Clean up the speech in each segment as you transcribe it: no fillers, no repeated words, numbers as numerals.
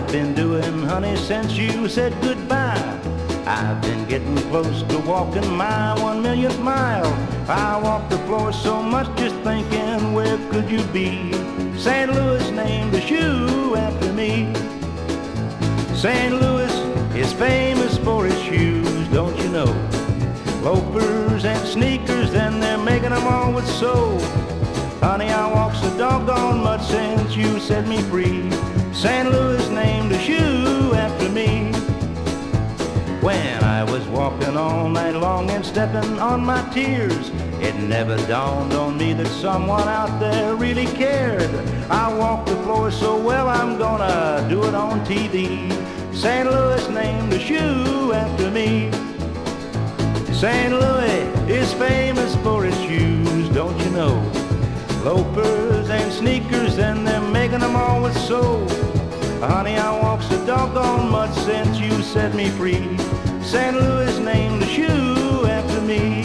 I've been doing, honey, since you said goodbye? I've been getting close to walking my 1 millionth mile. I walk the floor so much just thinking, where could you be? St. Louis named a shoe after me. St. Louis is famous for its shoes, don't you know? Loafers and sneakers, and they're making them all with soul. Honey, I walk so doggone much since you set me free. St. Louis named a shoe after me. When I was walking all night long and stepping on my tears, it never dawned on me that someone out there really cared. I walk the floor so well I'm gonna do it on TV. St. Louis named a shoe after me. St. Louis is famous for its shoes, don't you know? Loafers and sneakers, and they're making them all with soul. Honey, I walk so doggone much since you set me free. St. Louis named a shoe after me.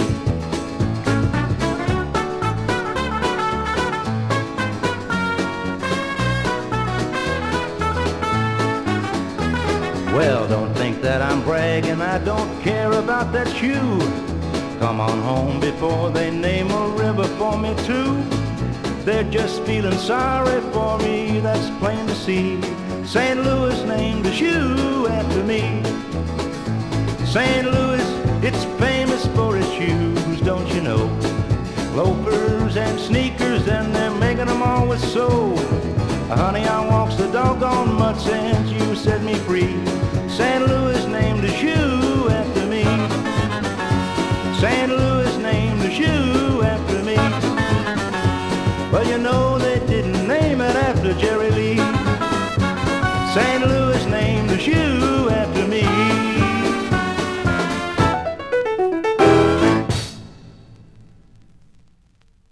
Well, don't think that I'm bragging, I don't care about that shoe. Come on home before they name a river for me too. They're just feeling sorry for me, that's plain to see. St. Louis named a shoe after me. St. Louis, it's famous for its shoes, don't you know? Loafers and sneakers, and they're making them all with soul. Honey, I walk so doggone much since you set me free. St. Louis named a shoe after me. St. Louis named a shoe after me. Well, you know they didn't name it after Jerry